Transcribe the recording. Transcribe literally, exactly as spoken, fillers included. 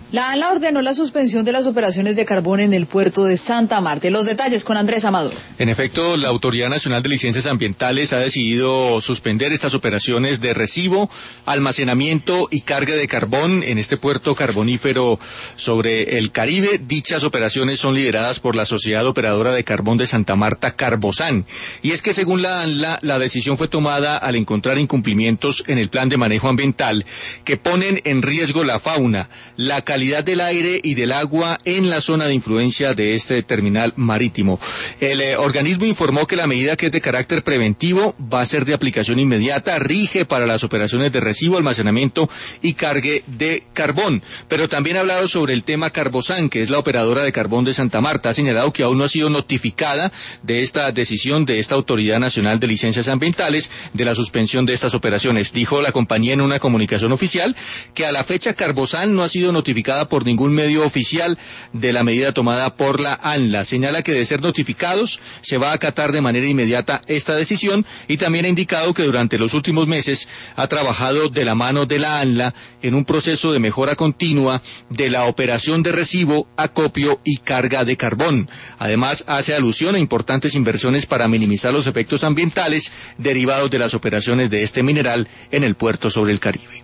La ANLA ordenó la suspensión de las operaciones de carbón en el puerto de Santa Marta. Los detalles con Andrés Amador. En efecto, la Autoridad Nacional de Licencias Ambientales ha decidido suspender estas operaciones de recibo, almacenamiento y carga de carbón en este puerto carbonífero sobre el Caribe. Dichas operaciones son lideradas por la Sociedad Operadora de Carbón de Santa Marta, Carbosan. Y es que según la ANLA, la decisión fue tomada al encontrar incumplimientos en el plan de manejo ambiental que ponen en riesgo la fauna, la calidad calidad del aire y del agua en la zona de influencia de este terminal marítimo. El eh, organismo informó que la medida, que es de carácter preventivo, va a ser de aplicación inmediata, rige para las operaciones de recibo, almacenamiento y cargue de carbón. Pero también ha hablado sobre el tema Carbosan, que es la operadora de carbón de Santa Marta. Ha señalado que aún no ha sido notificada de esta decisión de esta Autoridad Nacional de Licencias Ambientales de la suspensión de estas operaciones. Dijo la compañía en una comunicación oficial que a la fecha Carbosan no ha sido notificada por ningún medio oficial de la medida tomada por la ANLA. Señala que de ser notificados se va a acatar de manera inmediata esta decisión, y también ha indicado que durante los últimos meses ha trabajado de la mano de la ANLA en un proceso de mejora continua de la operación de recibo, acopio y carga de carbón. Además, hace alusión a importantes inversiones para minimizar los efectos ambientales derivados de las operaciones de este mineral en el puerto sobre el Caribe.